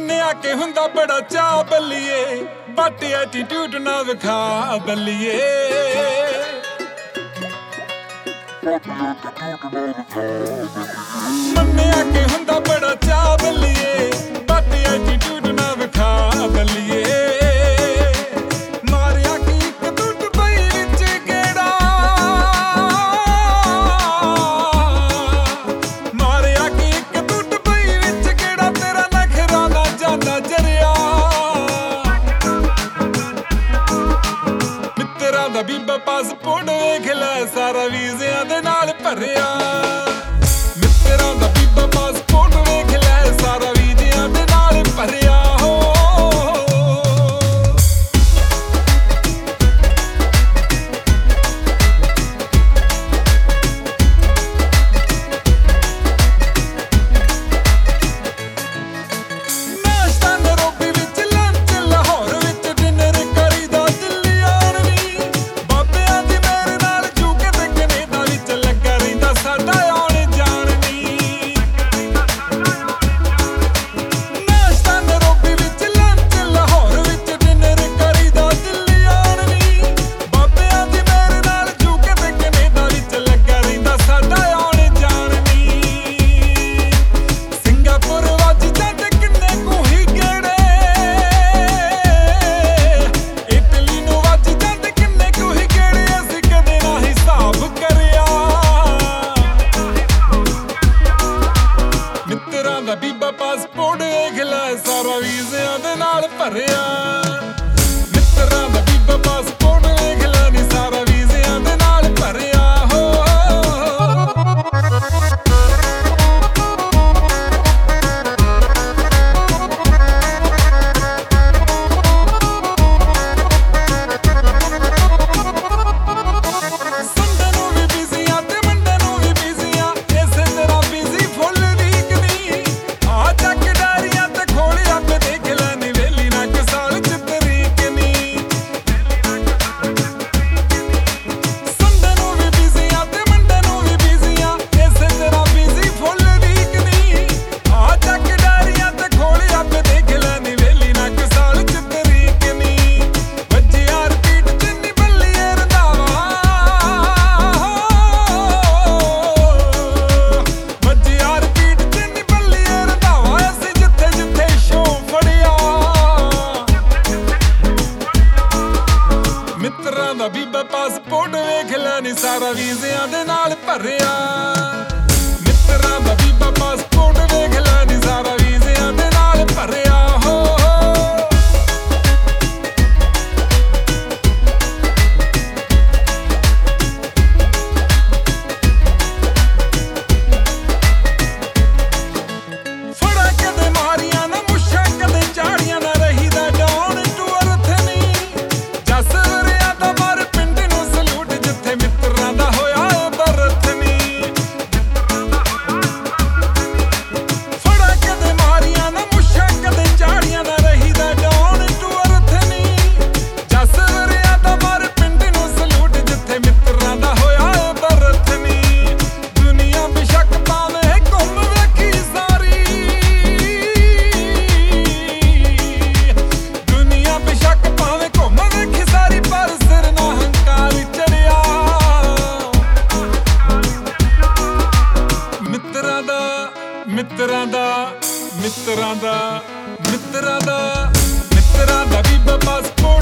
ਮੰਨਿਆ ਕਿ ਹੁੰਦਾ ਬੜਾ ਚਾਅ ਬੱਲੀਏ, ਬਟ ਐਟੀਟਿਊਡ ਨਾ ਵਿਖਾ ਬੱਲੀਏ। ਮੰਨਿਆ ਕਿ ਹੁੰਦਾ ਬੜਾ ਚਾਅ ਬੱਲੀਏ, ਬਟ ਐਟੀਟਿਊਡ ਨਾ ਵਿਖਾ ਬੱਲੀਏ। ਮਾਰਿਆ ਕਿ ਇੱਕ ਤੂੰ ਦੁਬਈ ਵਿੱਚ ਗੇੜਾ, ਮਾਰਿਆ ਕਿ ਇੱਕ ਤੂੰ ਦੁਬਈ ਵਿੱਚ ਗੇੜਾ, ਤੇਰਾ ਨਖਰਾ ਨਾ ਜਾਂਦਾ ਜਰਿਆ। ਮਿੱਤਰਾਂ ਦਾ ਬੀਬਾ ਪਾਸਪੋਰਟ ਵੇਖ ਲੈ, ਸਾਰਾ ਵੀਜ਼ਿਆਂ ਦੇ ਨਾਲ ਭਰਿਆ। ਮਿੱਤਰਾਂ ਦਾ ਬੀਬਾ ਪਾਸਪੋਰਟ ਵੇਖ ਲੈ, ਸਾਰਾ ਵੀਜ਼ਿਆਂ ਦੇ ਨਾਲ ਭਰਿਆ। ਬੀਬਾ ਪਾਸਪੋਰਟ ਵੇਖ ਲੈ, ਸਾਰਾ ਵੀਜ਼ਿਆਂ ਦੇ ਨਾਲ ਭਰਿਆ। ਮਿੱਤਰਾਂ ਦਾ ਬੀਬਾ ਪਾਸਪੋਰਟ ਵੇਖ ਲੈ ਨੀ, ਸਾਰਾ ਵੀਜ਼ਿਆਂ ਦੇ ਨਾਲ ਭਰਿਆ। ਮਿੱਤਰਾਂ ਦਾ ਬੀਬਾ ਪਾਸਪੋਰਟ ਵੇਖ ਲੈ ਨੀ, ਸਾਰਾ ਵੀਜ਼ਿਆਂ ਦੇ ਨਾਲ ਭਰਿਆ। ਮਿੱਤਰਾਂ ਦਾ ਬੀਬਾ ਪਾਸਪੋਰਟ ਵੇਖ ਲੈ ਨੀ, ਸਾਰਾ ਵੀਜ਼ਿਆਂ ਦੇ ਨਾਲ ਭਰਿਆ। ਫੜਾ ਕਦੇ ਮਾਰੀਆਂ ਨਾ ਮੁੱਛਾਂ, ਕਦੇ ਚਾੜੀਆਂ ਨਾ, ਰਹੀਦਾ ਡਾਊਨ ਟੂ ਅਰਥ ਨੀ। ਜੱਸ ਮਿੱਤਰਾਂ ਦਾ ਬੀਬਾ ਪਾਸਪੋਰਟ